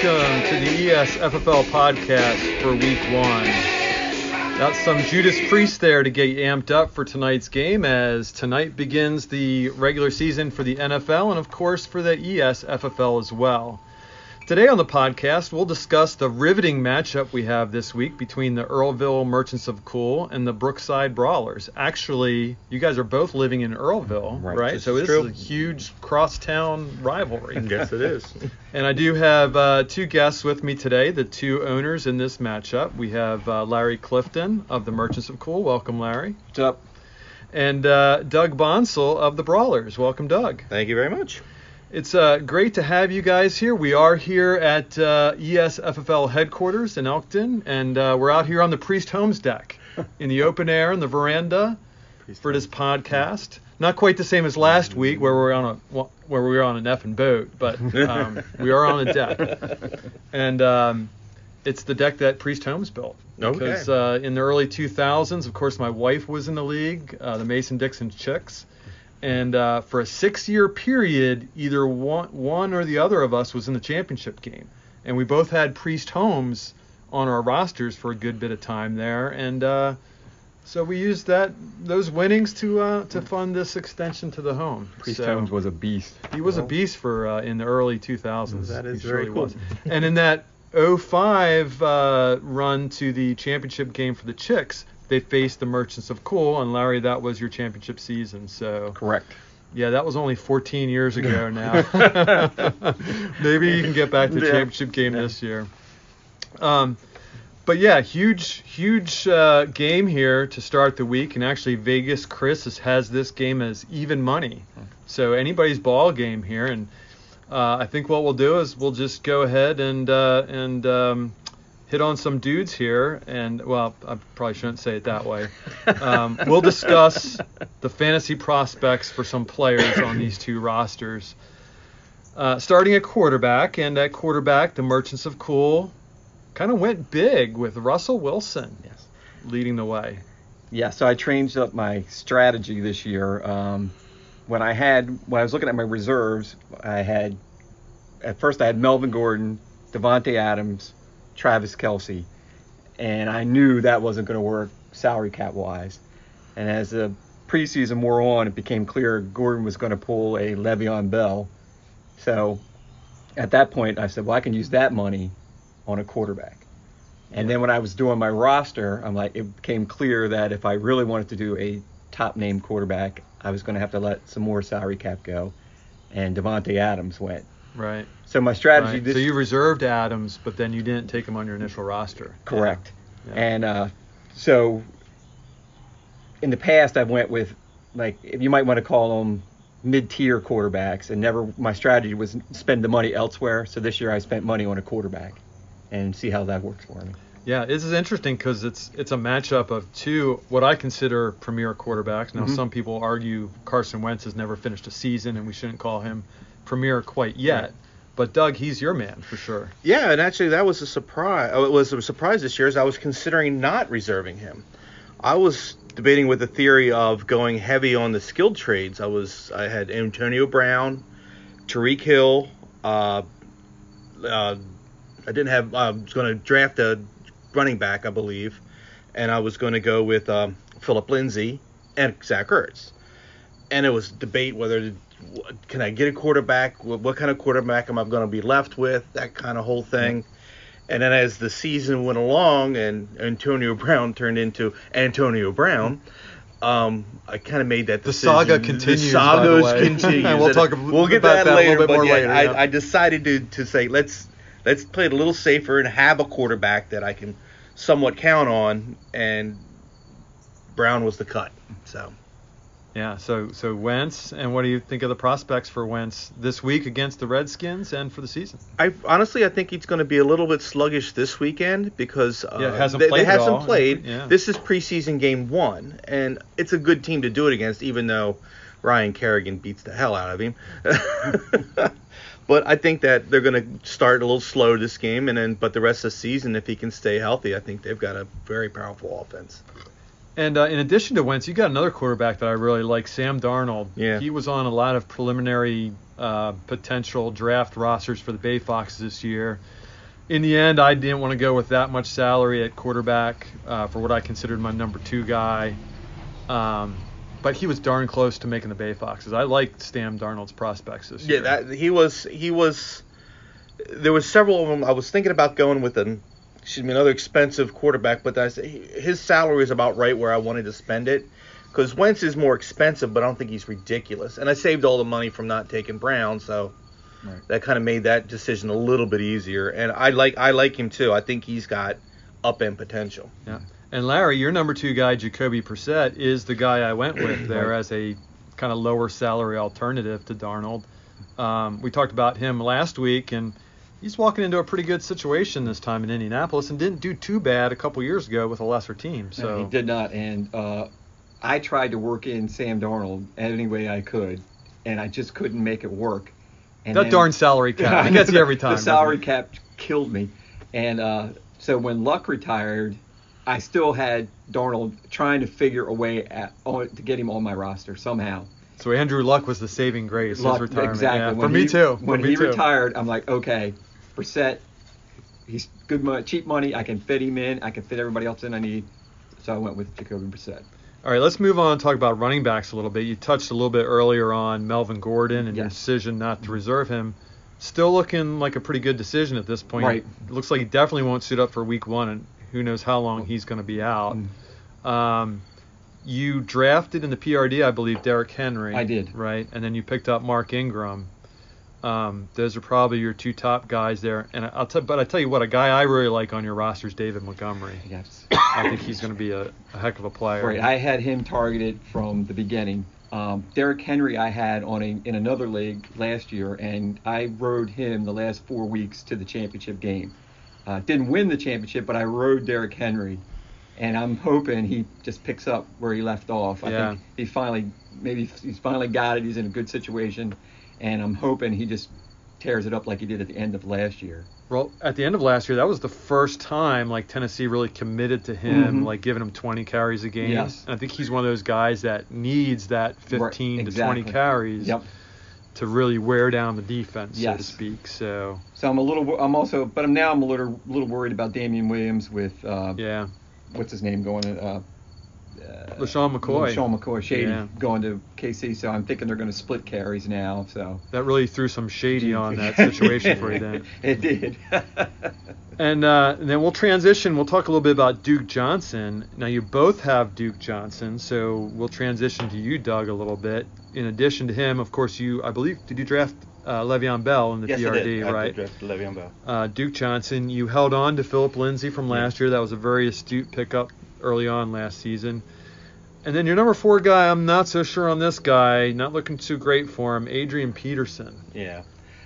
welcome to the ES FFL podcast for week 1. Got some Judas Priest there to get you amped up for tonight's game, as tonight begins the regular season for the NFL and, of course, for the ES FFL as well. Today on the podcast, we'll discuss the riveting matchup we have this week between the Earlville Merchants of Cool and the Brookside Brawlers. Actually, you guys are both living in Earlville, right? So this is a huge crosstown rivalry. Yes, it is. And I do have two guests with me today, the two owners in this matchup. We have Larry Clifton of the Merchants of Cool. Welcome, Larry. What's up? And Doug Bonsall of the Brawlers. Welcome, Doug. Thank you very much. It's great to have you guys here. We are here at ES FFL headquarters in Elkton, and we're out here on the Priest Homes deck in the open air in the veranda for this podcast. Not quite the same as last week where we were on an effing boat, but we are on a deck, and it's the deck that Priest Homes built. Because in the early 2000s, of course, my wife was in the league, the Mason-Dixon Chicks. And for a 6-year period, either one or the other of us was in the championship game. And we both had Priest Homes on our rosters for a good bit of time there. And so we used those winnings to fund this extension to the home. Priest Homes was a beast. He was a beast for in the early 2000s. That is very cool. And in that 05 run to the championship game for the Chicks, they faced the Merchants of Cool, and Larry, that was your championship season. So correct. Yeah, that was only 14 years ago now. Maybe you can get back to the championship game this year. But yeah, huge game here to start the week, and actually Vegas Chris has this game as even money. So anybody's ball game here, and I think what we'll do is we'll just go ahead and hit on some dudes here, and well, I probably shouldn't say it that way. We'll discuss the fantasy prospects for some players on these two rosters. Starting at quarterback, and at quarterback, the Merchants of Cool kind of went big with Russell Wilson leading the way. Yeah, so I changed up my strategy this year. When I was looking at my reserves, at first I had Melvin Gordon, Devontae Adams, Travis Kelce, and I knew that wasn't going to work salary cap wise. And as the preseason wore on, it became clear Gordon was going to pull a Le'Veon Bell. So at that point, I said, well, I can use that money on a quarterback. And then when I was doing my roster, it became clear that if I really wanted to do a top name quarterback, I was going to have to let some more salary cap go. And Devontae Adams went. Right. So my strategy. So you reserved Adams, but then you didn't take him on your initial roster. Correct. Yeah. And so in the past, I went with if you might want to call them mid-tier quarterbacks, and my strategy was spend the money elsewhere. So this year I spent money on a quarterback, and see how that works for me. Yeah, this is interesting because it's a matchup of two what I consider premier quarterbacks. Now, some people argue Carson Wentz has never finished a season, and we shouldn't call him premier quite yet. Right. But Doug, he's your man for sure. Yeah, and actually that was a surprise. It was a surprise this year, as I was considering not reserving him. I was debating with the theory of going heavy on the skilled trades. I had Antonio Brown, Tyreek Hill. I was going to draft a running back, I believe, and I was going to go with Phillip Lindsay and Zach Ertz. And it was debate whether can I get a quarterback? What kind of quarterback am I going to be left with? That kind of whole thing. And then as the season went along and Antonio Brown turned into Antonio Brown, I kind of made that decision. The saga continues. The saga continues. And we'll get about that later. A little bit more later. I decided to say let's play it a little safer and have a quarterback that I can somewhat count on. And Brown was the cut. So. Yeah, so Wentz, and what do you think of the prospects for Wentz this week against the Redskins and for the season? I think he's going to be a little bit sluggish this weekend because they hasn't played. Yeah. This is preseason game 1, and it's a good team to do it against, even though Ryan Kerrigan beats the hell out of him. But I think that they're going to start a little slow this game, but the rest of the season, if he can stay healthy, I think they've got a very powerful offense. And in addition to Wentz, you got another quarterback that I really like, Sam Darnold. Yeah. He was on a lot of preliminary potential draft rosters for the Bay Foxes this year. in the end, I didn't want to go with that much salary at quarterback for what I considered my number 2 guy. But he was darn close to making the Bay Foxes. I liked Sam Darnold's prospects this year. Yeah, he was. There was several of them. I was thinking about going with another expensive quarterback, but his salary is about right where I wanted to spend it. Because Wentz is more expensive, but I don't think he's ridiculous. And I saved all the money from not taking Brown, so that kind of made that decision a little bit easier. And I like him too. I think he's got up-end potential. Yeah. And Larry, your number 2 guy, Jacoby Brissett, is the guy I went with there as a kind of lower salary alternative to Darnold. We talked about him last week, and he's walking into a pretty good situation this time in Indianapolis and didn't do too bad a couple years ago with a lesser team. So no, he did not. And I tried to work in Sam Darnold any way I could, and I just couldn't make it work. And that darn salary cap. It gets you every time. The salary cap killed me. And so when Luck retired, I still had Darnold trying to figure a way to get him on my roster somehow. So Andrew Luck was the saving grace, his retirement. Exactly. Yeah, for me too. When he retired, I'm like, okay, Brissett, he's good money, cheap money. I can fit him in. I can fit everybody else in I need. So I went with Jacoby Brissett. All right, let's move on and talk about running backs a little bit. You touched a little bit earlier on Melvin Gordon and your decision not to reserve him. Still looking like a pretty good decision at this point. Right. It looks like he definitely won't suit up for week 1, and who knows how long he's going to be out. You drafted in the PRD, I believe, Derrick Henry. I did. Right, and then you picked up Mark Ingram. Those are probably your 2 top guys there. And I tell you what, a guy I really like on your roster is David Montgomery. Yes. I think he's going to be a heck of a player. Right. I had him targeted from the beginning. Derrick Henry I had in another league last year, and I rode him the last 4 weeks to the championship game. Didn't win the championship, but I rode Derrick Henry, and I'm hoping he just picks up where he left off. I think he's finally got it. He's in a good situation, and I'm hoping he just tears it up like he did at the end of last year. Well, at the end of last year, that was the first time like Tennessee really committed to him, like giving him 20 carries a game. Yes. And I think he's one of those guys that needs that 15 to 20 carries to really wear down the defense, so to speak. So I'm a little worried about Damian Williams with what's his name going to LaShawn McCoy. Shady going to KC, so I'm thinking they're going to split carries now. So that really threw some shady on that situation for you then. It did. And then we'll transition. We'll talk a little bit about Duke Johnson. Now you both have Duke Johnson, so we'll transition to you, Doug, a little bit. In addition to him, of course, I believe, did you draft Le'Veon Bell in the PRD, I did. right? I did draft Le'Veon Bell. Duke Johnson, you held on to Philip Lindsay from last year. That was a very astute pickup early on last season. And then your number 4 guy, I'm not so sure on this guy. Not looking too great for him, Adrian Peterson. Yeah.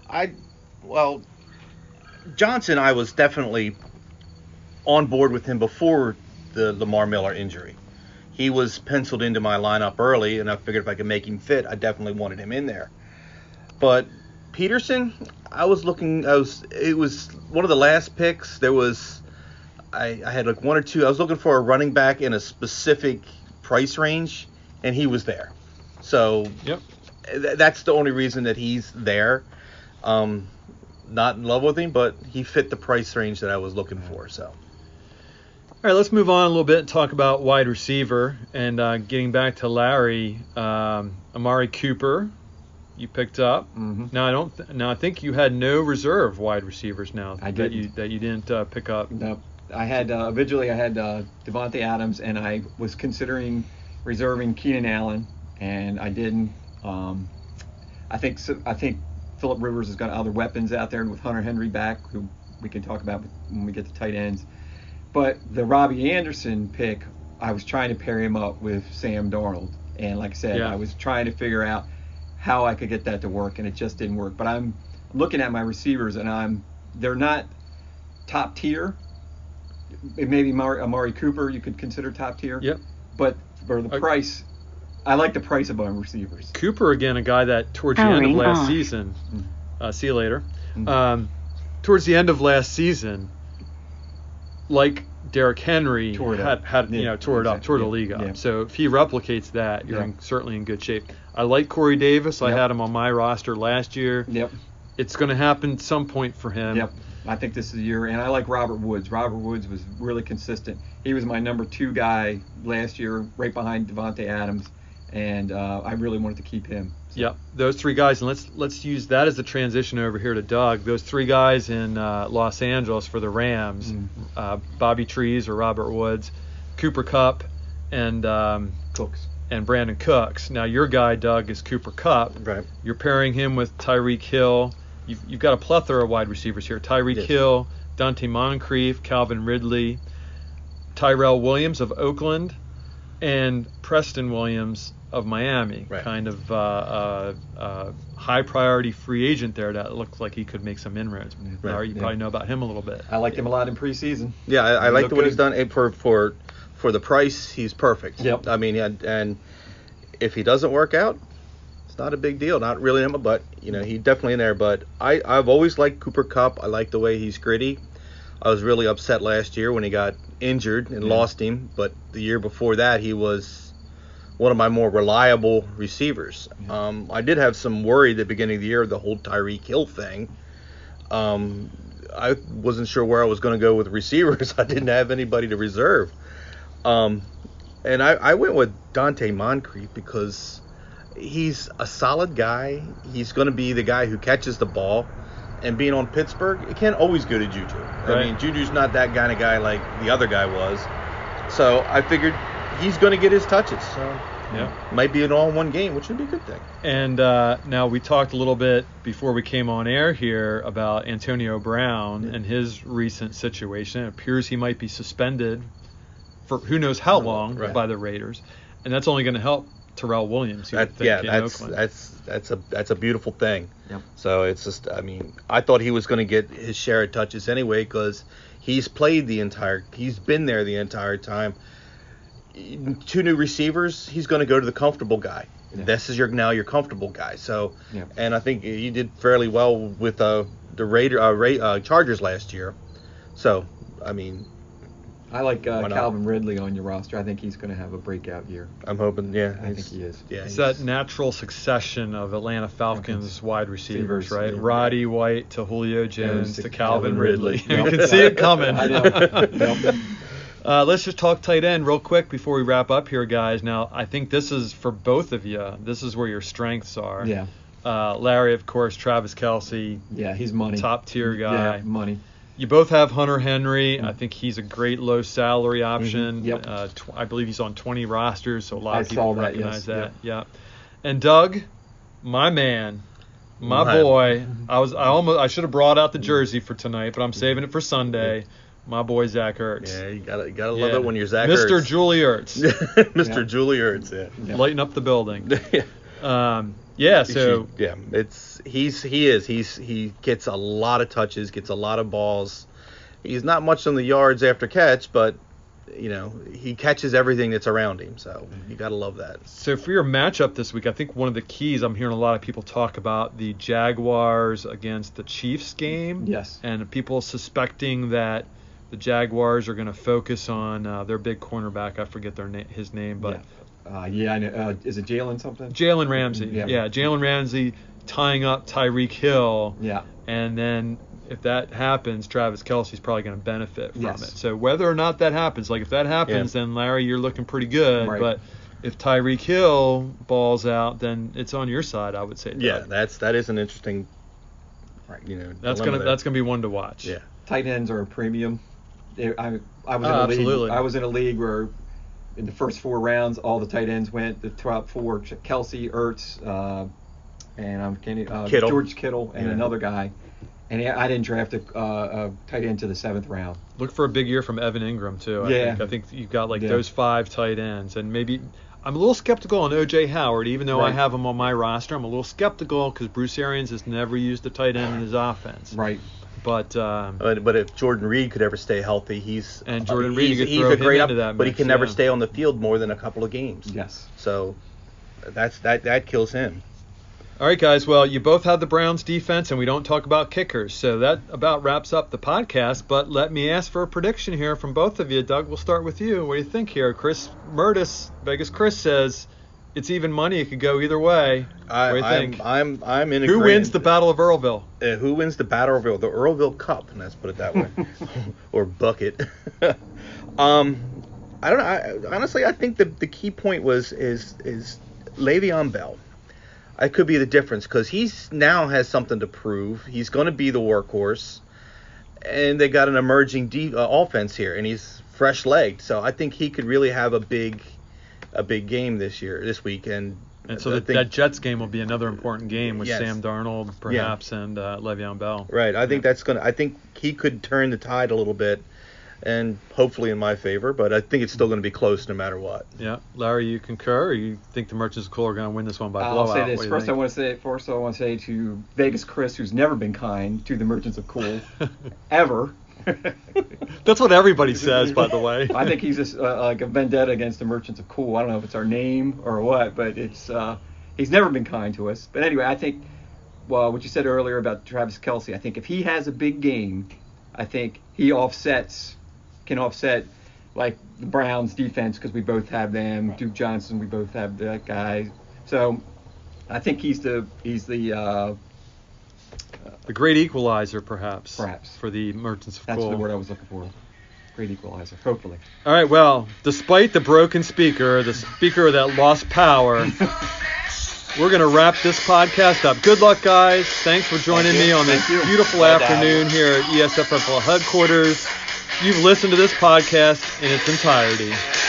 Johnson, I was definitely on board with him before the Lamar Miller injury. He was penciled into my lineup early, and I figured if I could make him fit, I definitely wanted him in there. But Peterson, it was one of the last picks. I had like 1 or 2. I was looking for a running back in a specific price range, and he was there. So that's the only reason that he's there. Not in love with him, but he fit the price range that I was looking for. So, all right, let's move on a little bit and talk about wide receiver. And getting back to Larry, Amari Cooper, you picked up. Mm-hmm. Now I think you had no reserve wide receivers now. I did that you didn't pick up. No. I had originally Devontae Adams, and I was considering reserving Keenan Allen, and I didn't. I think Phillip Rivers has got other weapons out there with Hunter Henry back, who we can talk about when we get to tight ends. But the Robbie Anderson pick, I was trying to pair him up with Sam Darnold, and like I said, I was trying to figure out how I could get that to work, and it just didn't work. But I'm looking at my receivers, and they're not top tier. Maybe Amari Cooper you could consider top tier. Yep. But for the price, I like the price of our receivers. Cooper, again, a guy that towards the end of last season, see you later. Towards the end of last season, like Derrick Henry, tore it up, tore the league up. Yeah. So if he replicates that, you're certainly in good shape. I like Corey Davis. I had him on my roster last year. Yep. It's going to happen at some point for him. Yep. I think this is the year, and I like Robert Woods. Robert Woods was really consistent. He was my number 2 guy last year, right behind Davante Adams, and I really wanted to keep him. So. Yep, those 3 guys, and let's use that as a transition over here to Doug. Those 3 guys in Los Angeles for the Rams, Bobby Trees or Robert Woods, Cooper Kupp, and Cooks. And Brandon Cooks. Now your guy Doug is Cooper Kupp. Right. You're pairing him with Tyreek Hill. You've got a plethora of wide receivers here. Tyreek Yes. Hill, Dante Moncrief, Calvin Ridley, Tyrell Williams of Oakland, and Preston Williams of Miami. Right. Kind of high priority free agent there that looks like he could make some inroads. Right. Larry, you probably know about him a little bit. I liked him a lot in preseason. Yeah, I He like looked what he's good. done. And for the price, he's perfect. Yep. I mean, and if he doesn't work out, it's not a big deal. Not really him, but he's definitely in there. But I've always liked Cooper Kupp. I like the way he's gritty. I was really upset last year when he got injured and lost him. But the year before that, he was one of my more reliable receivers. I did have some worry at the beginning of the year, the whole Tyreek Hill thing. I wasn't sure where I was going to go with receivers. I didn't have anybody to reserve. And I went with Dante Moncrief because he's a solid guy. He's going to be the guy who catches the ball. And being on Pittsburgh, it can't always go to Juju. Right. I mean, Juju's not that kind of guy like the other guy was. So I figured he's going to get his touches. So Yeah. might be an all-in-one game, which would be a good thing. And now we talked a little bit before we came on air here about Antonio Brown and his recent situation. It appears he might be suspended for who knows how long Right. by the Raiders, and that's only going to help Terrell Williams. You would think, in Oakland. That's a beautiful thing. Yep. So it's just, I mean, I thought he was going to get his share of touches anyway because he's been there the entire time. 2 new receivers, he's going to go to the comfortable guy. Yeah. This is your comfortable guy. So, Yeah. and I think he did fairly well with the Chargers last year. So, I mean, I like not? Calvin Ridley on your roster. I think he's going to have a breakout year. I'm hoping, yeah. I think he is. Yeah, It's he's- that natural succession of Atlanta Falcons wide receivers, right? yeah. Roddy White to Julio Jones to Calvin Calvin Ridley. Ridley. You Yep. can see it coming. I know. Yep. Let's just talk tight end real quick before we wrap up here, guys. Now, I think this is for both of you. This is where your strengths are. Yeah. Larry, of course, Travis Kelce, Yeah, he's money. top tier guy. Yeah, money. You both have Hunter Henry. I think he's a great low salary option. Yep. I believe he's on 20 rosters, so a lot I of people saw that, recognize yes. that. Yeah. And Doug, my man, my Right. boy. I should have brought out the jersey for tonight, but I'm saving it for Sunday. My boy Zach Ertz. Yeah, you gotta love it when you're Zach Mr. Ertz. Julie Ertz. Mr. Yeah. Julie Ertz, yeah. Yeah. Lighten up the building. Yeah. So Yeah, he gets a lot of touches, gets a lot of balls. He's not much on the yards after catch, but he catches everything that's around him. So you gotta love that. So for your matchup this week, I think one of the keys, I'm hearing a lot of people talk about the Jaguars against the Chiefs game. Yes. And people suspecting that the Jaguars are going to focus on their big cornerback. I forget his name, but Yeah, I know. Is it Jalen something? Jalen Ramsey. Yeah. Jalen Ramsey tying up Tyreek Hill. Yeah. And then if that happens, Travis Kelce's probably going to benefit from Yes. it. So whether or not that happens, like if that happens, then Larry, you're looking pretty good. Right. But if Tyreek Hill balls out, then it's on your side, I would say. Yeah, Doug. that is an interesting. Right. that's dilemma gonna there. be one to watch. Yeah. Tight ends are a premium. I was in a absolutely. league. I was in a league where in the first 4 rounds, all the tight ends went. The top 4: Kelce, Ertz, and Kittle. George Kittle, and Yeah. another guy. And I didn't draft a tight end to the 7th round. Look for a big year from Evan Ingram too. Yeah. I think you've got like Yeah. those 5 tight ends, and maybe I'm a little skeptical on O.J. Howard, even though I Right. have him on my roster. I'm a little skeptical because Bruce Arians has never used a tight end in his offense. Right. But But if Jordan Reed could ever stay healthy, And Jordan Reed, you could he's throw a him great into that but he mix, can never yeah. stay on the field more than a couple of games. Yes. So that kills him. all right, guys. Well, you both have the Browns defense, and we don't talk about kickers, so that about wraps up the podcast. But let me ask for a prediction here from both of you. Doug, we'll start with you. What do you think here? Chris Murtis, Vegas Chris says it's even money. It could go either way. What do you think? I'm in agreement. Who wins the Battle of Earlville? Who wins the Battle of Earlville? The Earlville Cup, let's put it that way, or bucket. I don't know. Honestly, I think the key point is Le'Veon Bell. I could be the difference because he's now has something to prove. He's going to be the workhorse, and they got an emerging offense here, and he's fresh-legged. So I think he could really have a big game this week, and so that Jets game will be another important game with Sam Darnold perhaps and Le'Veon Bell. Right. I think I think he could turn the tide a little bit, and hopefully in my favor, but I think it's still going to be close no matter what. Yeah. Larry, you concur, or you think the Merchants of Cool are going to win this one by blowout? I'll say this. First, I want to say to Vegas Chris, who's never been kind to the Merchants of Cool, ever. That's what everybody says, by the way. I think he's just like a vendetta against the Merchants of Cool. I don't know if it's our name or what, but it's he's never been kind to us. But anyway, I think, well, what you said earlier about Travis Kelce, I think if he has a big game, I think he can offset like the Browns defense because we both have them. Duke Johnson, we both have that guy. So I think he's the great equalizer, perhaps. Perhaps. For the Merchants of Cool. That's the word I was looking for. Great equalizer, hopefully. All right, well, despite the broken speaker, the speaker that lost power, we're going to wrap this podcast up. Good luck, guys. Thanks for joining me on this beautiful afternoon here at ESFFL headquarters. You've listened to this podcast in its entirety.